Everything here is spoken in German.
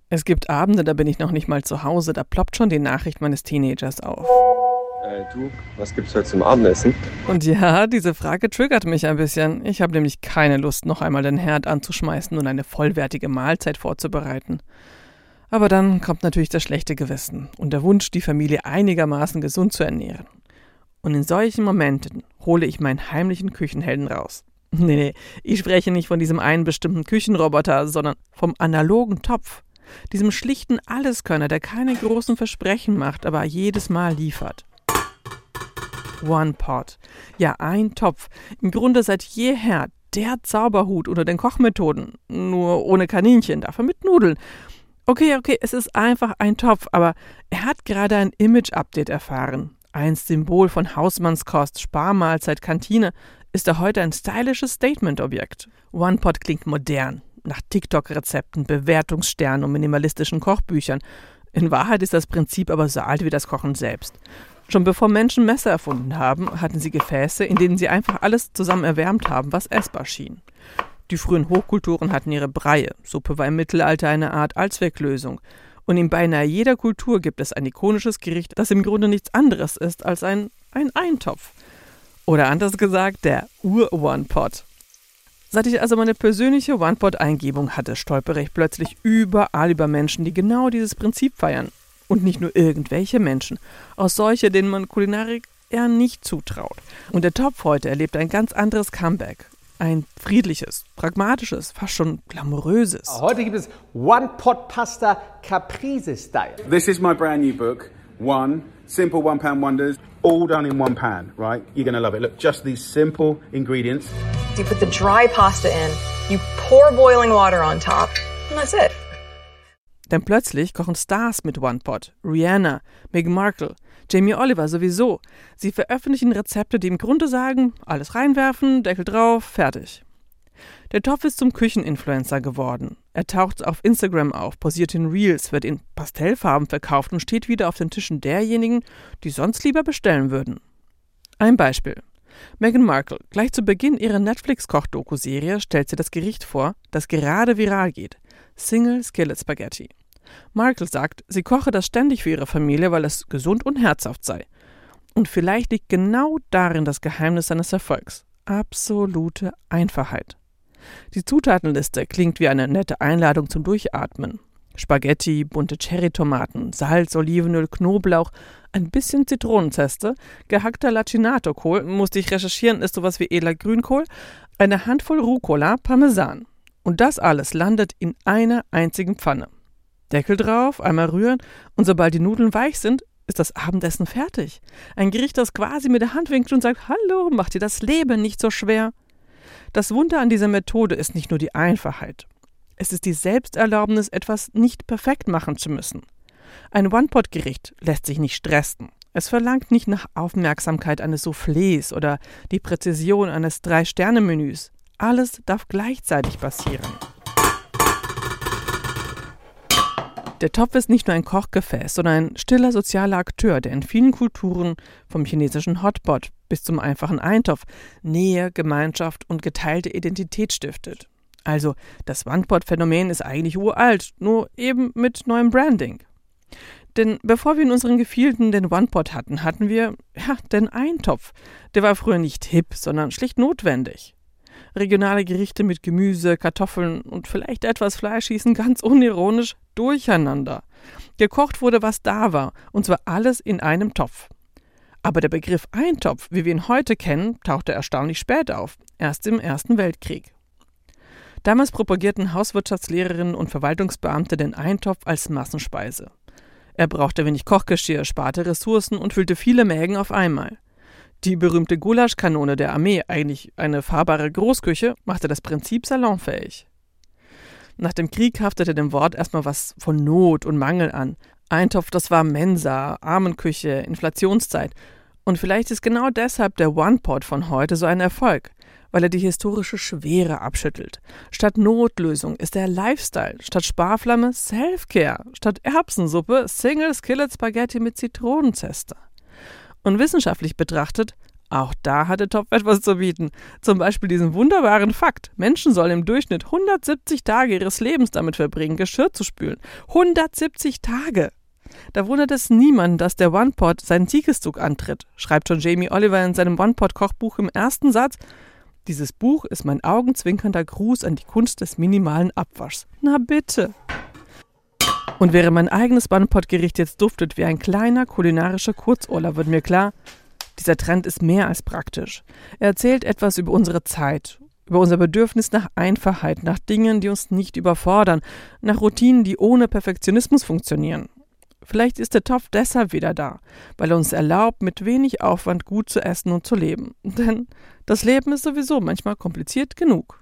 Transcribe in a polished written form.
Es gibt Abende, da bin ich noch nicht mal zu Hause, da ploppt schon die Nachricht meines Teenagers auf. Du, was gibt's heute zum Abendessen? Und ja, diese Frage triggert mich ein bisschen. Ich habe nämlich keine Lust, noch einmal den Herd anzuschmeißen und eine vollwertige Mahlzeit vorzubereiten. Aber dann kommt natürlich das schlechte Gewissen und der Wunsch, die Familie einigermaßen gesund zu ernähren. Und in solchen Momenten hole ich meinen heimlichen Küchenhelden raus. Nee, ich spreche nicht von diesem einen bestimmten Küchenroboter, sondern vom analogen Topf. Diesem schlichten Alleskönner, der keine großen Versprechen macht, aber jedes Mal liefert. One Pot. Ja, ein Topf. Im Grunde seit jeher der Zauberhut unter den Kochmethoden. Nur ohne Kaninchen, dafür mit Nudeln. Okay, es ist einfach ein Topf, aber er hat gerade ein Image-Update erfahren. Einst Symbol von Hausmannskost, Sparmahlzeit, Kantine, ist er heute ein stylisches Statement-Objekt. One Pot klingt modern, nach TikTok-Rezepten, Bewertungssternen und minimalistischen Kochbüchern. In Wahrheit ist das Prinzip aber so alt wie das Kochen selbst. Schon bevor Menschen Messer erfunden haben, hatten sie Gefäße, in denen sie einfach alles zusammen erwärmt haben, was essbar schien. Die frühen Hochkulturen hatten ihre Breie. Suppe war im Mittelalter eine Art Allzwecklösung. Und in beinahe jeder Kultur gibt es ein ikonisches Gericht, das im Grunde nichts anderes ist als ein Eintopf. Oder anders gesagt, der Ur-One-Pot. Seit ich also meine persönliche One-Pot-Eingebung hatte, stolpere ich plötzlich überall über Menschen, die genau dieses Prinzip feiern. Und nicht nur irgendwelche Menschen, auch solche, denen man Kulinarik eher nicht zutraut. Und der Topf heute erlebt ein ganz anderes Comeback. Ein friedliches, pragmatisches, fast schon glamouröses. Heute gibt es One-Pot-Pasta Caprese-Style. This is my brand new book, One, Simple One-Pan Wonders, all done in one pan, right? You're going to love it. Look, just these simple ingredients. You put the dry pasta in, you pour boiling water on top, and that's it. Denn plötzlich kochen Stars mit One Pot. Rihanna, Meghan Markle, Jamie Oliver sowieso. Sie veröffentlichen Rezepte, die im Grunde sagen, alles reinwerfen, Deckel drauf, fertig. Der Topf ist zum Kücheninfluencer geworden. Er taucht auf Instagram auf, posiert in Reels, wird in Pastellfarben verkauft und steht wieder auf den Tischen derjenigen, die sonst lieber bestellen würden. Ein Beispiel. Meghan Markle, gleich zu Beginn ihrer Netflix-Koch-Doku-Serie stellt sie das Gericht vor, das gerade viral geht. Single Skillet Spaghetti. Markle sagt, sie koche das ständig für ihre Familie, weil es gesund und herzhaft sei. Und vielleicht liegt genau darin das Geheimnis seines Erfolgs. Absolute Einfachheit. Die Zutatenliste klingt wie eine nette Einladung zum Durchatmen. Spaghetti, bunte Cherrytomaten, Salz, Olivenöl, Knoblauch, ein bisschen Zitronenzeste, gehackter Lacinato-Kohl, musste ich recherchieren, ist sowas wie edler Grünkohl, eine Handvoll Rucola, Parmesan. Und das alles landet in einer einzigen Pfanne. Deckel drauf, einmal rühren und sobald die Nudeln weich sind, ist das Abendessen fertig. Ein Gericht, das quasi mit der Hand winkt und sagt, hallo, macht dir das Leben nicht so schwer. Das Wunder an dieser Methode ist nicht nur die Einfachheit. Es ist die Selbsterlaubnis, etwas nicht perfekt machen zu müssen. Ein One-Pot-Gericht lässt sich nicht stressen. Es verlangt nicht nach Aufmerksamkeit eines Soufflés oder die Präzision eines 3-Sterne-Menüs. Alles darf gleichzeitig passieren. Der Topf ist nicht nur ein Kochgefäß, sondern ein stiller sozialer Akteur, der in vielen Kulturen, vom chinesischen Hotpot bis zum einfachen Eintopf, Nähe, Gemeinschaft und geteilte Identität stiftet. Also, das One-Pot-Phänomen ist eigentlich uralt, nur eben mit neuem Branding. Denn bevor wir in unseren Gefilden den One-Pot hatten, hatten wir, den Eintopf. Der war früher nicht hip, sondern schlicht notwendig. Regionale Gerichte mit Gemüse, Kartoffeln und vielleicht etwas Fleisch hießen ganz unironisch durcheinander. Gekocht wurde, was da war, und zwar alles in einem Topf. Aber der Begriff Eintopf, wie wir ihn heute kennen, tauchte erstaunlich spät auf, erst im Ersten Weltkrieg. Damals propagierten Hauswirtschaftslehrerinnen und Verwaltungsbeamte den Eintopf als Massenspeise. Er brauchte wenig Kochgeschirr, sparte Ressourcen und füllte viele Mägen auf einmal. Die berühmte Gulaschkanone der Armee, eigentlich eine fahrbare Großküche, machte das Prinzip salonfähig. Nach dem Krieg haftete dem Wort erstmal was von Not und Mangel an. Eintopf, das war Mensa, Armenküche, Inflationszeit. Und vielleicht ist genau deshalb der One-Pot von heute so ein Erfolg, weil er die historische Schwere abschüttelt. Statt Notlösung ist er Lifestyle, statt Sparflamme Self-Care, statt Erbsensuppe Single Skillet Spaghetti mit Zitronenzeste. Und wissenschaftlich betrachtet Auch da hatte Topf etwas zu bieten. Zum Beispiel diesen wunderbaren Fakt. Menschen sollen im Durchschnitt 170 Tage ihres Lebens damit verbringen, Geschirr zu spülen. 170 Tage! Da wundert es niemanden, dass der One-Pot seinen Siegeszug antritt, schreibt schon Jamie Oliver in seinem One-Pot-Kochbuch im ersten Satz. Dieses Buch ist mein augenzwinkernder Gruß an die Kunst des minimalen Abwaschs. Na bitte! Und während mein eigenes One-Pot-Gericht jetzt duftet wie ein kleiner kulinarischer Kurzurlaub, wird mir klar, dieser Trend ist mehr als praktisch. Er erzählt etwas über unsere Zeit, über unser Bedürfnis nach Einfachheit, nach Dingen, die uns nicht überfordern, nach Routinen, die ohne Perfektionismus funktionieren. Vielleicht ist der Topf deshalb wieder da, weil er uns erlaubt, mit wenig Aufwand gut zu essen und zu leben. Denn das Leben ist sowieso manchmal kompliziert genug.